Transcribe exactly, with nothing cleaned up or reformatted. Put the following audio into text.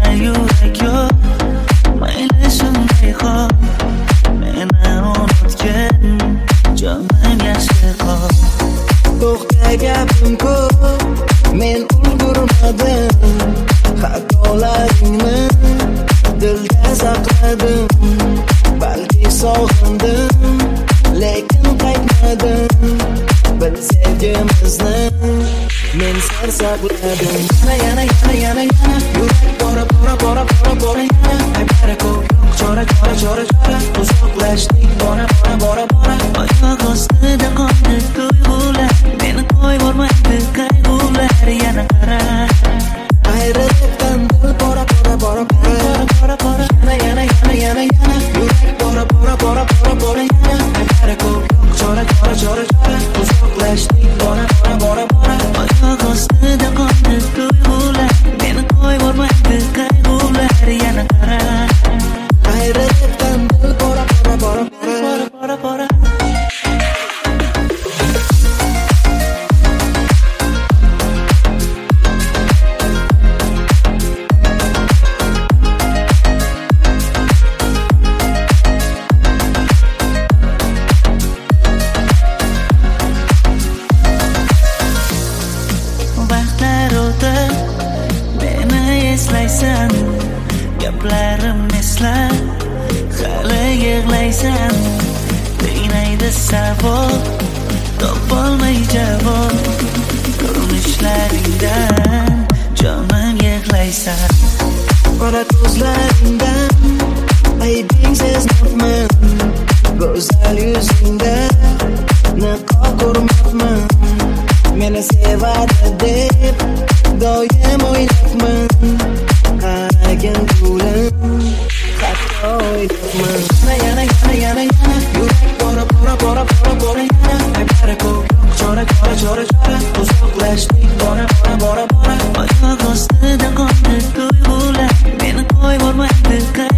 yurak yo'q, mayli shunday qol, meni unutgin, jonim yaxshi qol. To'xta gapim ko'p, men ulgurmadim, xatolaringni dilda saqladim. Balki sog'indim, lekin qaytmadim. Bir sevgimizni men sir saqladim. Yana yana yana yana yurak bora bora bora bora bora yana. Aybari ko'p yo'q, chora chora chora chora uzoqlashdik bora bora bora bora. Oyoq ostida qoldi tuyg'ular, meni qo'yvormaydi qayg'ular. Yana qara, ayrılıktan dil bora bora bora bora bora bora. Yana yana yana yana yana yurak bora bora bora bora bora yana. Aybari ko'p yo'q, chora chora chora chora uzoqlashdik bora bora bora bora. oyoq ostida qoldi tuyg'ular, meni qo'yvormaydi qayg'ular. Yana qara, ayrılıktan dil bora bora bora bora bora bora. Vaqtlar o'tib, meni eslaysan, gaplarim esla, hali yig'laysan. Qiynaydi savol, topolmay javob, ko'rinishlaringdan jonim yig'laysan. Qora ko'zlaringdan aybing sezmabman, go'zal yuzingda niqob ko'rmabman. Meni sevadi deb doim o'ylabman, qaragin gulim hatto o'ylabman. Yana yana yana yana yurak bora bora bora bora bora yana. Aybari ko'p yo'q, chora chora chora chora uzoqlashdik bora bora bora bora. Oyoq ostida qoldi tuyg'ular, meni qo'yvormaydi qayg'ular.